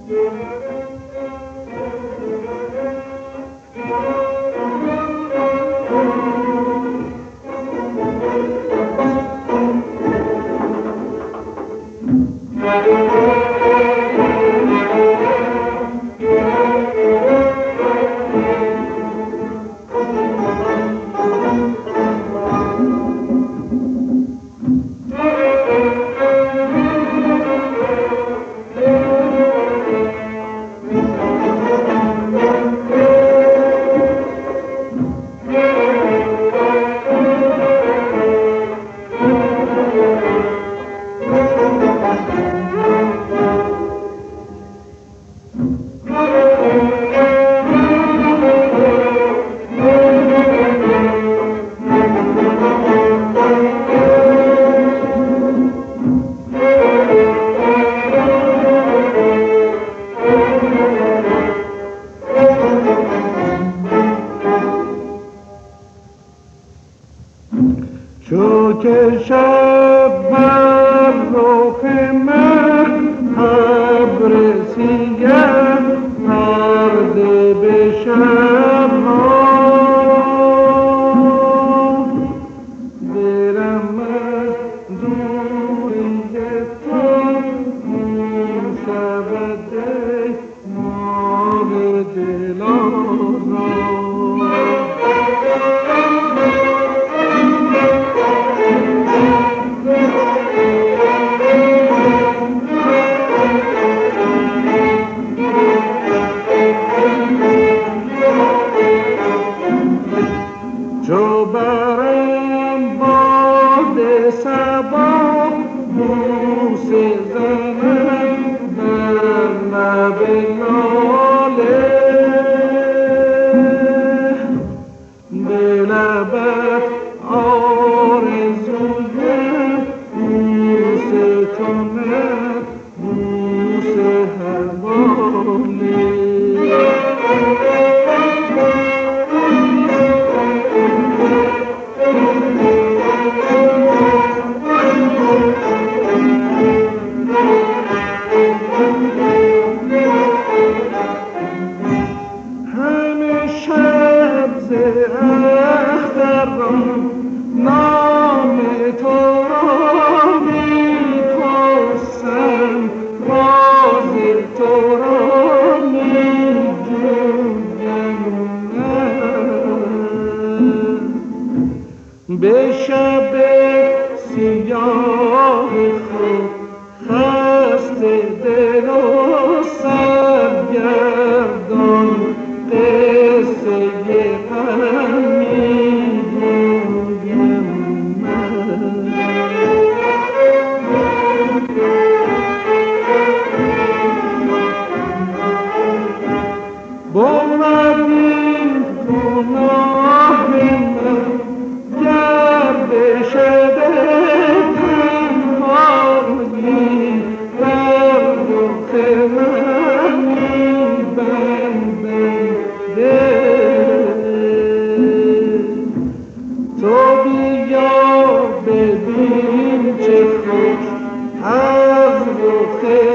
چو که شب بر رخ من ابر سیه پرده به شب دلم از دوری تو می شود ای ماه دلارام. چو برم باد صبا بوسه زنم بر لب لاله به لبت آرزویم بوسه کند بوسه حواله. نام تو را می پرسم راز تو را می جویم به شب سیاه خود خسته دل و سرگردان قصه بومدیم گناه من گردش پنهانی بر رخ من می‌بنده. تو بیا ببین چه خوش از رخ